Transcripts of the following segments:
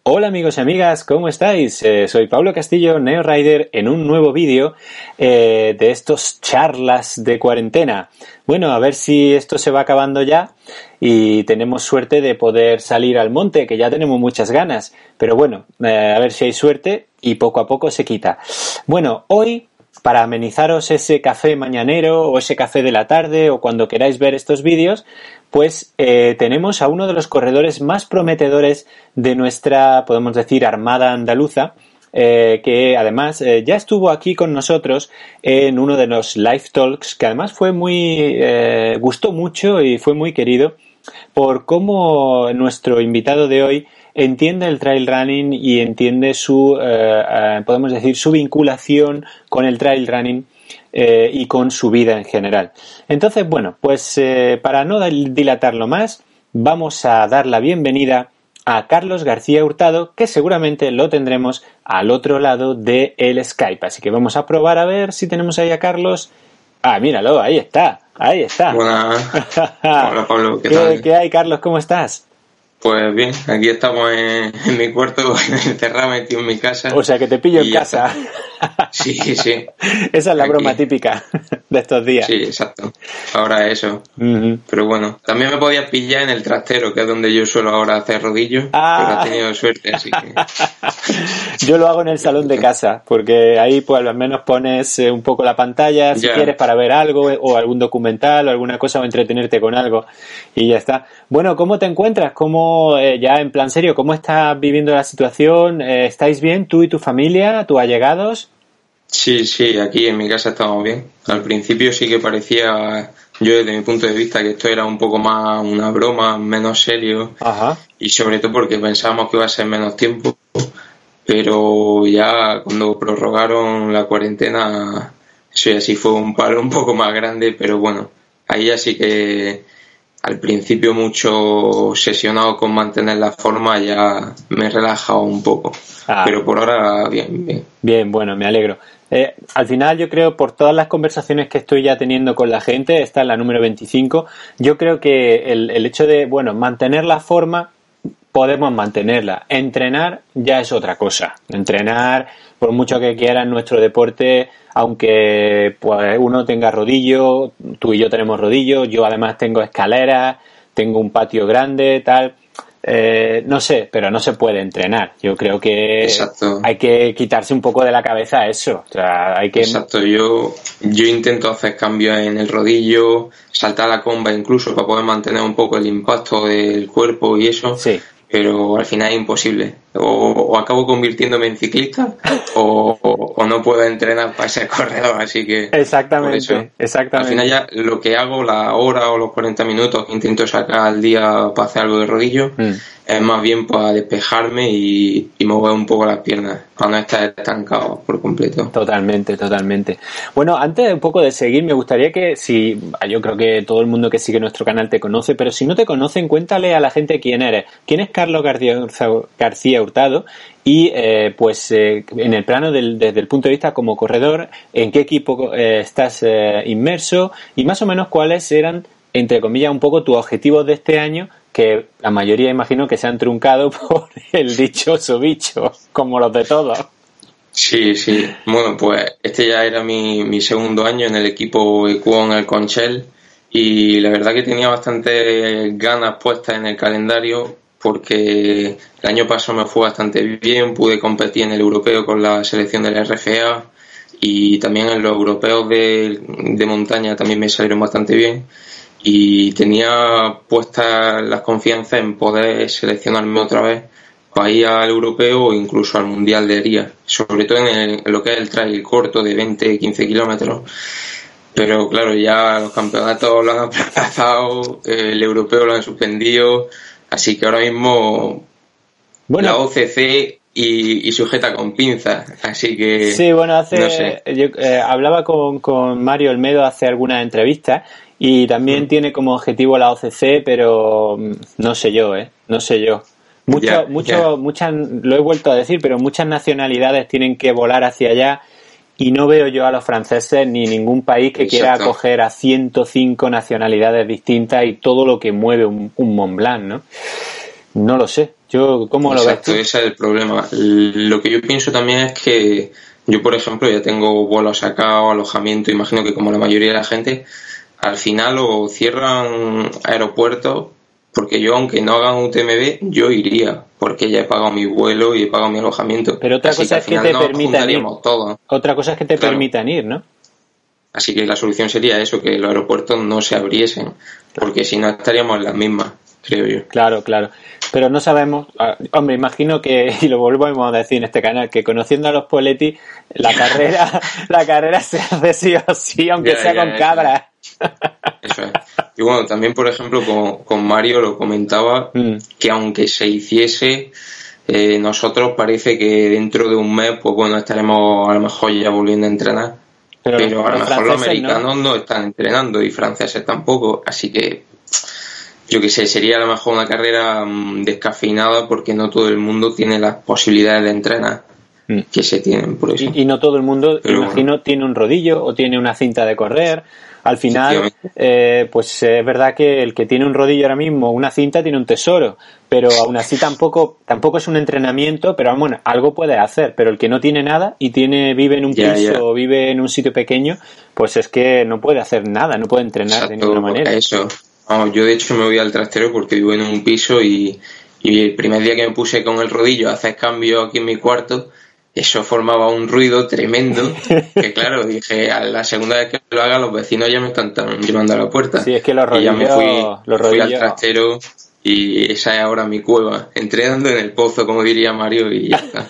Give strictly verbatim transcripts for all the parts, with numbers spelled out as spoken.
Hola amigos y amigas, ¿cómo estáis? Eh, soy Pablo Castillo, NeoRider, en un nuevo vídeo eh, de estos charlas de cuarentena. Bueno, a ver si esto se va acabando ya y tenemos suerte de poder salir al monte, que ya tenemos muchas ganas. Pero bueno, eh, a ver si hay suerte y poco a poco se quita. Bueno, hoy, para amenizaros ese café mañanero o ese café de la tarde o cuando queráis ver estos vídeos, pues eh, tenemos a uno de los corredores más prometedores de nuestra, podemos decir, armada andaluza, eh, que además eh, ya estuvo aquí con nosotros en uno de los live talks, que además fue muy, eh, gustó mucho y fue muy querido por cómo nuestro invitado de hoy entiende el trail running y entiende su, eh, eh, podemos decir, su vinculación con el trail running eh, y con su vida en general. Entonces, bueno, pues eh, para no dilatarlo más, vamos a dar la bienvenida a Carlos García Hurtado, que seguramente lo tendremos al otro lado del Skype. Así que vamos a probar a ver si tenemos ahí a Carlos. Ah, míralo, ahí está, ahí está. Buenas. Hola Pablo, ¿qué tal? ¿Qué, ¿Qué hay, Carlos? ¿Cómo estás? Pues bien, aquí estamos en, en mi cuarto, encerrado, metido en mi casa. O sea, que te pillo en casa. Sí, sí. Esa es la aquí. broma típica de estos días. Sí, exacto. Ahora eso. Uh-huh. Pero bueno, también me podías pillar en el trastero, que es donde yo suelo ahora hacer rodillos, ah. pero he tenido suerte, así que... Yo lo hago en el salón de casa, porque ahí pues al menos pones eh, un poco la pantalla, si ya. quieres, para ver algo, o algún documental, o alguna cosa, o entretenerte con algo, y ya está. Bueno, ¿cómo te encuentras? ¿Cómo, eh, ya en plan serio, cómo estás viviendo la situación? Eh, ¿Estáis bien, tú y tu familia, tus allegados? Sí, sí, aquí en mi casa estamos bien. Al principio sí que parecía, yo desde mi punto de vista, que esto era un poco más una broma, menos serio. Ajá. Y sobre todo porque pensábamos que iba a ser menos tiempo, pero ya cuando prorrogaron la cuarentena, eso ya sí fue un palo un poco más grande, pero bueno, ahí ya sí que al principio mucho obsesionado con mantener la forma, ya me he relajado un poco. Ah. Pero por ahora bien, bien. Bien, bueno, me alegro. Eh, al final yo creo, por todas las conversaciones que estoy ya teniendo con la gente, esta es la número veinticinco, yo creo que el, el hecho de, bueno, mantener la forma, podemos mantenerla. Entrenar ya es otra cosa. Entrenar, por mucho que quieran nuestro deporte, aunque pues uno tenga rodillo, tú y yo tenemos rodillo, yo además tengo escaleras, tengo un patio grande, tal... Eh, no sé, pero no se puede entrenar. Yo creo que Exacto. Hay que quitarse un poco de la cabeza eso. O sea, hay que... Exacto, yo, yo intento hacer cambios en el rodillo, saltar la comba incluso para poder mantener un poco el impacto del cuerpo y eso, sí. Pero al final es imposible. O, o acabo convirtiéndome en ciclista o, o, o no puedo entrenar para ser corredor, así que... Exactamente, eso, exactamente. Al final ya lo que hago, la hora o los cuarenta minutos que intento sacar al día para hacer algo de rodillo, mm. es más bien para despejarme y, y mover un poco las piernas, para no estar estancado por completo. Totalmente, totalmente. Bueno, antes un poco de seguir, me gustaría que, si yo creo que todo el mundo que sigue nuestro canal te conoce, pero si no te conocen, cuéntale a la gente quién eres. ¿Quién es Carlos García, García Hurtado? Y eh, pues eh, en el plano del, desde el punto de vista como corredor, ¿en qué equipo eh, estás eh, inmerso? Y más o menos cuáles eran, entre comillas, un poco tus objetivos de este año, que la mayoría imagino que se han truncado por el dichoso bicho, como los de todos. Sí, sí. Bueno, pues este ya era mi, mi segundo año en el equipo Equon El Conchel y la verdad que tenía bastante ganas puestas en el calendario porque el año pasado me fue bastante bien, pude competir en el europeo con la selección de la R F A y también en los europeos de, de montaña también me salieron bastante bien y tenía puestas las confianzas en poder seleccionarme otra vez para ir al europeo o incluso al mundial de Ría, sobre todo en, el, en lo que es el trail corto de veinte a quince kilómetros. Pero claro, ya los campeonatos lo han aplazado, el europeo lo han suspendido, así que ahora mismo bueno, la O C C y, y sujeta con pinzas, así que... Sí, bueno, hace no sé. yo eh, hablaba con, con Mario Olmedo hace algunas entrevistas y también mm. tiene como objetivo la O C C, pero no sé yo, ¿eh? No sé yo. Mucho, yeah, mucho, yeah. Muchas, lo he vuelto a decir, pero muchas nacionalidades tienen que volar hacia allá y no veo yo a los franceses ni ningún país que Exacto. quiera acoger a ciento cinco nacionalidades distintas y todo lo que mueve un, un Mont Blanc, ¿no? No lo sé. Yo, ¿cómo lo ves Exacto, tú? ese es el problema. Lo que yo pienso también es que yo, por ejemplo, ya tengo vuelos sacados, alojamiento, imagino que como la mayoría de la gente, al final o cierran aeropuertos, porque yo, aunque no hagan U T M B, yo iría, porque ya he pagado mi vuelo y he pagado mi alojamiento. Pero otra Así cosa que es que al te final nos permitan ir. juntaríamos todos. Otra cosa es que te Claro. permitan ir, ¿no? Así que la solución sería eso, que los aeropuertos no se abriesen, porque si no estaríamos en las mismas, creo yo. Claro, claro. Pero no sabemos, ah, hombre, imagino que, y lo volvemos a decir en este canal, que conociendo a los Poletti, la carrera, la carrera se hace sí o sí, aunque Ya, sea ya, con eso cabras. Eso es. Y bueno, también, por ejemplo, con, con Mario lo comentaba, Mm. que aunque se hiciese, eh, nosotros parece que dentro de un mes, pues bueno, estaremos a lo mejor ya volviendo a entrenar. Pero, Pero, a lo los mejor los franceses no. americanos no. están entrenando y franceses tampoco. Así que, yo que sé, sería a lo mejor una carrera mm, descafeinada porque no todo el mundo tiene las posibilidades de entrenar Mm. que se tienen por eso. Y, y no todo el mundo, Pero imagino, bueno. tiene un rodillo o tiene una cinta de correr. Al final, Efectivamente. eh, pues es verdad que el que tiene un rodillo ahora mismo, una cinta, tiene un tesoro. Pero aún así tampoco tampoco es un entrenamiento, pero bueno, algo puede hacer. Pero el que no tiene nada y tiene vive en un Ya, piso ya. o vive en un sitio pequeño, pues es que no puede hacer nada, no puede entrenar de Exacto, ninguna manera. eso. Vamos, yo de hecho me voy al trastero porque vivo en un piso y, y el primer día que me puse con el rodillo a hacer cambios aquí en mi cuarto, eso formaba un ruido tremendo que claro, dije, a la segunda vez que lo haga los vecinos ya me están tan- llamando a la puerta. Sí, es que los Y ya me fui, rodillos, los fui al rodillos, trastero y esa es ahora mi cueva, entrenando en el pozo, como diría Mario, y ya está.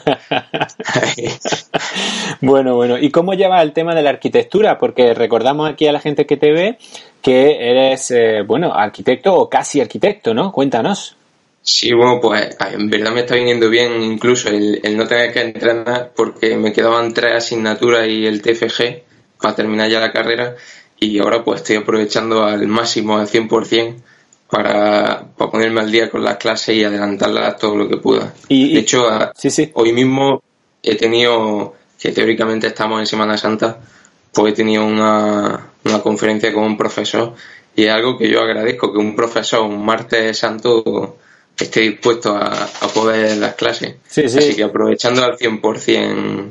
Bueno, bueno. ¿Y cómo llevas el tema de la arquitectura? Porque recordamos aquí a la gente que te ve que eres, eh, bueno, arquitecto o casi arquitecto, ¿no? Cuéntanos. Sí, bueno, pues en verdad me está viniendo bien incluso el, el no tener que entrenar porque me quedaban tres asignaturas y el T F G para terminar ya la carrera y ahora pues estoy aprovechando al máximo, al cien por ciento para, para ponerme al día con las clases y adelantarlas todo lo que pueda. Y, y- De hecho, a- sí, sí. hoy mismo he tenido, que teóricamente estamos en Semana Santa, pues he tenido una, una conferencia con un profesor y es algo que yo agradezco, que un profesor un martes santo esté dispuesto a, a poder las clases. Sí, sí. Así que aprovechando al cien por ciento.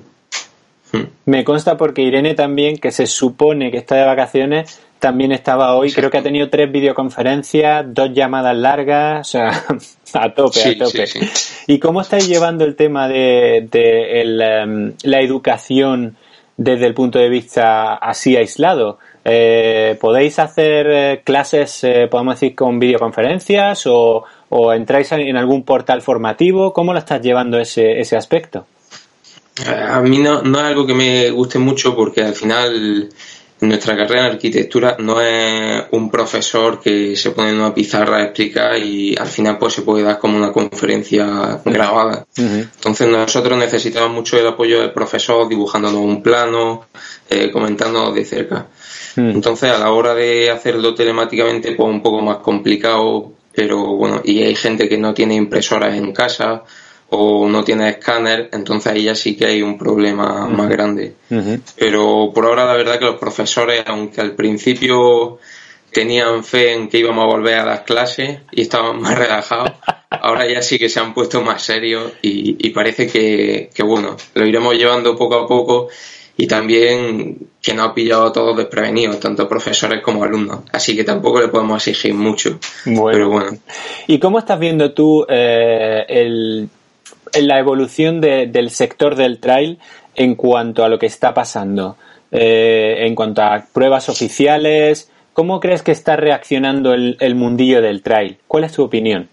Me consta porque Irene también, que se supone que está de vacaciones, también estaba hoy. Exacto. Creo que ha tenido tres videoconferencias, dos llamadas largas, o sea, a tope, Sí, a tope. sí, sí. ¿Y cómo estáis llevando el tema de, de el, em, la educación desde el punto de vista así aislado? Eh, ¿Podéis hacer eh, clases, eh, podemos decir, con videoconferencias o, o entráis en algún portal formativo? ¿Cómo lo estás llevando ese, ese aspecto? A mí no, no es algo que me guste mucho porque al final nuestra carrera en arquitectura no es un profesor que se pone en una pizarra a explicar y al final pues se puede dar como una conferencia grabada. Uh-huh. Entonces nosotros necesitamos mucho el apoyo del profesor dibujándonos un plano, eh, comentándonos de cerca. Uh-huh. Entonces a la hora de hacerlo telemáticamente pues un poco más complicado, pero bueno, y hay gente que no tiene impresoras en casa o no tiene escáner, entonces ahí ya sí que hay un problema uh-huh. más grande. Uh-huh. Pero por ahora la verdad que los profesores, aunque al principio tenían fe en que íbamos a volver a las clases y estaban más relajados, ahora ya sí que se han puesto más serios y, y parece que, que bueno, lo iremos llevando poco a poco y también que nos ha pillado a todos desprevenidos, tanto profesores como alumnos, así que tampoco le podemos exigir mucho. Bueno. Pero bueno. ¿Y cómo estás viendo tú eh, el en la evolución de, del sector del trail en cuanto a lo que está pasando, eh, en cuanto a pruebas oficiales? ¿Cómo crees que está reaccionando el, el mundillo del trail? ¿Cuál es tu opinión?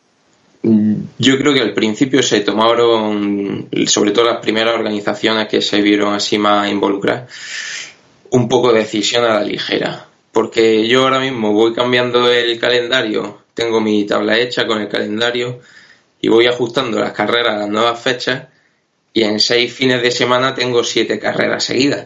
Yo creo que al principio se tomaron, sobre todo las primeras organizaciones que se vieron así más involucradas, un poco de decisión a la ligera, porque yo ahora mismo voy cambiando el calendario, tengo mi tabla hecha con el calendario y voy ajustando las carreras a las nuevas fechas y en seis fines de semana tengo siete carreras seguidas.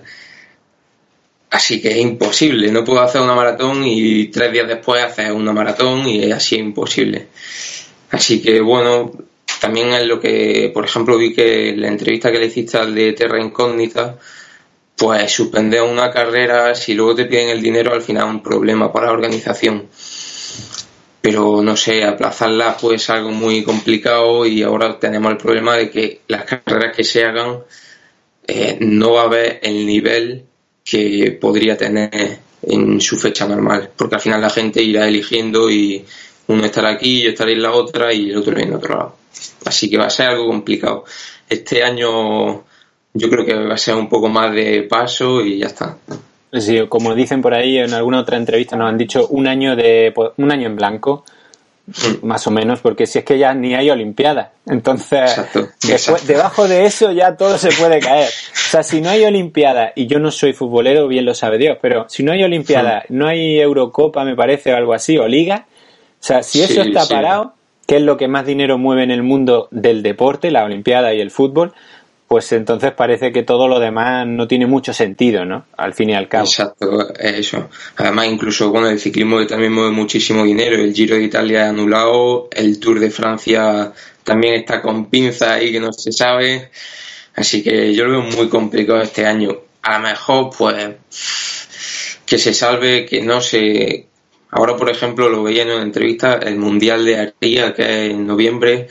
Así que es imposible, no puedo hacer una maratón y tres días después hacer una maratón y así es imposible. Así que bueno, también es lo que, por ejemplo, vi que en la entrevista que le hiciste al de Terra Incógnita, pues suspender una carrera, si luego te piden el dinero, al final es un problema para la organización. pero no sé, aplazarlas pues es algo muy complicado y ahora tenemos el problema de que las carreras que se hagan eh, no va a haber el nivel que podría tener en su fecha normal, porque al final la gente irá eligiendo y uno estará aquí, yo estaré en la otra y el otro en otro lado. Así que va a ser algo complicado. Este año yo creo que va a ser un poco más de paso y ya está. Sí, como dicen por ahí en alguna otra entrevista, nos han dicho un año de un año en blanco, mm. más o menos, porque si es que ya ni hay Olimpiadas. Entonces, exacto, después, exacto. debajo de eso ya todo se puede caer. O sea, si no hay Olimpiadas, y yo no soy futbolero, bien lo sabe Dios, pero si no hay Olimpiadas, mm. no hay Eurocopa, me parece, o algo así, o Liga, o sea, si eso sí, está sí. parado, que es lo que más dinero mueve en el mundo del deporte, la Olimpiada y el fútbol, pues entonces parece que todo lo demás no tiene mucho sentido, ¿no? Al fin y al cabo. Exacto, eso. Además, incluso, bueno, el ciclismo que también mueve muchísimo dinero. El Giro de Italia anulado, el Tour de Francia también está con pinzas ahí que no se sabe. Así que yo lo veo muy complicado este año. A lo mejor, pues, que se salve, que no se... Ahora, por ejemplo, lo veía en una entrevista, el Mundial de Aria, que es en noviembre...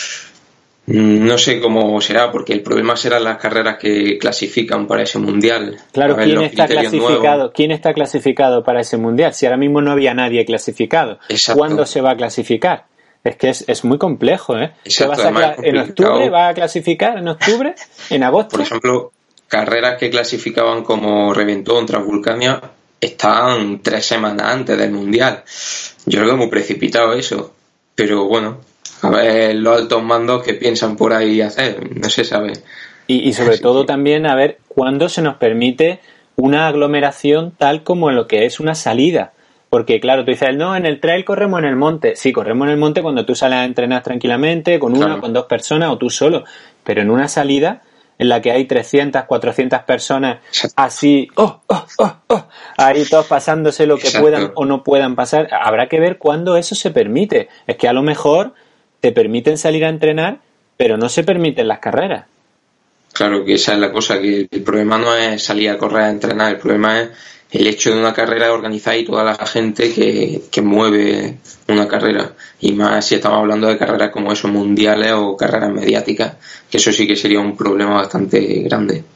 No sé cómo será, porque el problema serán las carreras que clasifican para ese mundial. Claro, ¿quién está clasificado? Nuevos. ¿Quién está clasificado para ese mundial? Si ahora mismo no había nadie clasificado, exacto. ¿Cuándo se va a clasificar? Es que es, es muy complejo, ¿eh? Exacto, vas a cla- ¿En octubre va a clasificar? ¿En octubre? ¿En agosto? Por ejemplo, carreras que clasificaban como Reventón, Transvulcania, estaban tres semanas antes del mundial. Yo creo que es muy precipitado eso, pero bueno. A ver los altos mandos que piensan por ahí hacer, no se sabe. Y, y sobre Así todo que... también a ver cuándo se nos permite una aglomeración tal como lo que es una salida. Porque claro, tú dices, no, en el trail corremos en el monte. Sí, corremos en el monte cuando tú sales a entrenar tranquilamente, con una, claro. con dos personas o tú solo. Pero en una salida en la que hay trescientas, cuatrocientas personas así, oh, oh, oh, oh, ahí todos pasándose lo que Exacto. puedan o no puedan pasar, habrá que ver cuándo eso se permite. Es que a lo mejor... te permiten salir a entrenar, pero no se permiten las carreras. Claro, que esa es la cosa, que el problema no es salir a correr a entrenar, el problema es el hecho de una carrera organizada y toda la gente que, que mueve una carrera. Y más si estamos hablando de carreras como esos mundiales o carreras mediáticas, que eso sí que sería un problema bastante grande.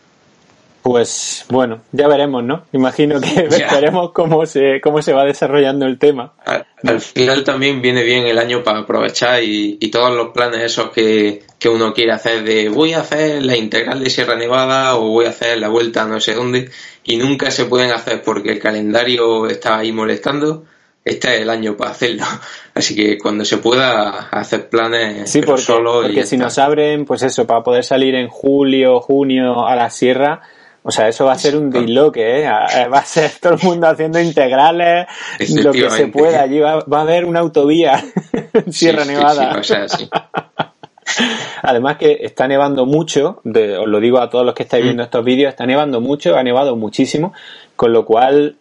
Pues bueno, ya veremos, ¿no? Imagino que ya. veremos cómo se cómo se va desarrollando el tema. Al, al final también viene bien el año para aprovechar y, y todos los planes esos que, que uno quiere hacer de voy a hacer la integral de Sierra Nevada o voy a hacer la vuelta a no sé dónde y nunca se pueden hacer porque el calendario está ahí molestando. Este es el año para hacerlo. Así que cuando se pueda hacer planes sí, porque, solo porque y si nos abren, pues eso, para poder salir en julio, junio a la sierra... O sea, eso va a ser un disloque, ¿eh? Va a ser todo el mundo haciendo integrales, lo que se pueda. Allí va, va a haber una autovía en Sierra sí, Nevada. Sí, o sea, sí. Además que está nevando mucho, de, os lo digo a todos los que estáis viendo estos vídeos, está nevando mucho, ha nevado muchísimo, con lo cual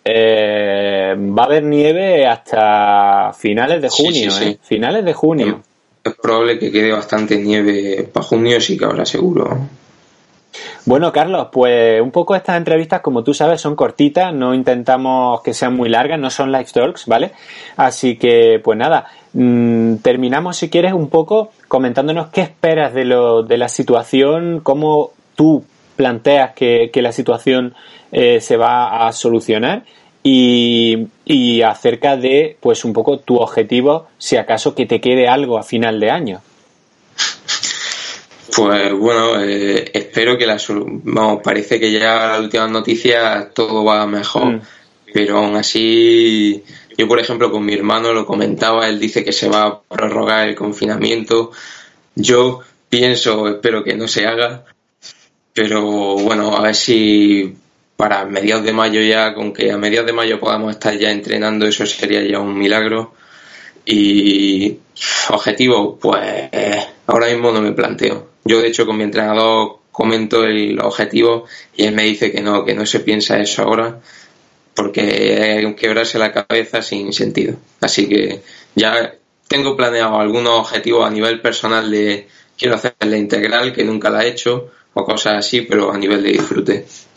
eh, va a haber nieve hasta finales de junio, sí, sí, sí. ¿eh? Finales de junio. Es probable que quede bastante nieve para junio, sí que habrá seguro. Bueno, Carlos, pues un poco estas entrevistas, como tú sabes, son cortitas, no intentamos que sean muy largas, no son live talks, ¿vale? Así que, pues nada, mmm, terminamos, si quieres, un poco comentándonos qué esperas de, lo, de la situación, cómo tú planteas que, que la situación eh, se va a solucionar y, y acerca de, pues un poco tu objetivo, si acaso que te quede algo a final de año. Pues bueno, eh, espero que la vamos, parece que ya las últimas noticias todo va mejor, mm. pero aún así, yo por ejemplo con mi hermano lo comentaba, él dice que se va a prorrogar el confinamiento, yo pienso, espero que no se haga, pero bueno, a ver si para mediados de mayo ya, con que a mediados de mayo podamos estar ya entrenando, eso sería ya un milagro. Y objetivo, pues ahora mismo no me planteo. Yo de hecho con mi entrenador comento el objetivo y él me dice que no, que no se piensa eso ahora porque es quebrarse la cabeza sin sentido. Así que ya tengo planeado algunos objetivos a nivel personal de quiero hacer la integral que nunca la he hecho o cosas así, pero a nivel de disfrute.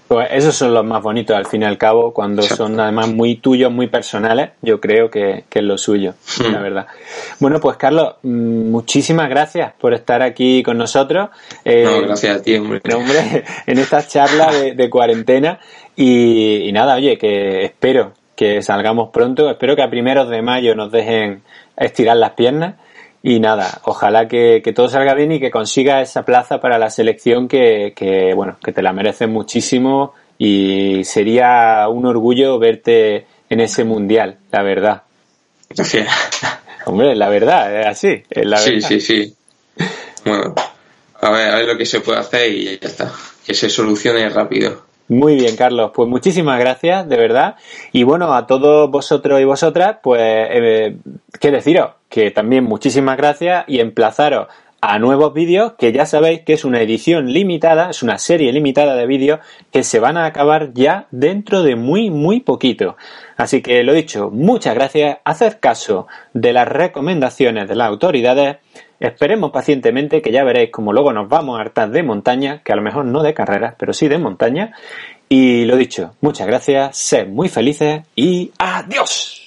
Pues esos son los más bonitos al fin y al cabo, cuando Exacto. son además muy tuyos, muy personales, yo creo que, que es lo suyo, mm. la verdad. Bueno, pues Carlos, muchísimas gracias por estar aquí con nosotros. Eh, no, gracias a ti, hombre. hombre en esta charla de, de cuarentena y, y nada, oye, que espero que salgamos pronto, espero que a primeros de mayo nos dejen estirar las piernas. Y nada, ojalá que, que todo salga bien y que consigas esa plaza para la selección que, que, bueno, que te la mereces muchísimo y sería un orgullo verte en ese mundial, la verdad. Gracias. Hombre, la verdad, es así, es la sí, verdad. Sí, sí, sí. Bueno, a ver, a ver lo que se puede hacer y ya está. Que se solucione rápido. Muy bien, Carlos. Pues muchísimas gracias, de verdad. Y bueno, a todos vosotros y vosotras, pues, eh, qué deciros, que también muchísimas gracias y emplazaros a nuevos vídeos, que ya sabéis que es una edición limitada, es una serie limitada de vídeos que se van a acabar ya dentro de muy, muy poquito. Así que lo dicho, muchas gracias, haced caso de las recomendaciones de las autoridades. Esperemos pacientemente, que ya veréis como luego nos vamos a hartar de montaña, que a lo mejor no de carreras, pero sí de montaña. Y lo dicho, muchas gracias, sed muy felices y ¡adiós!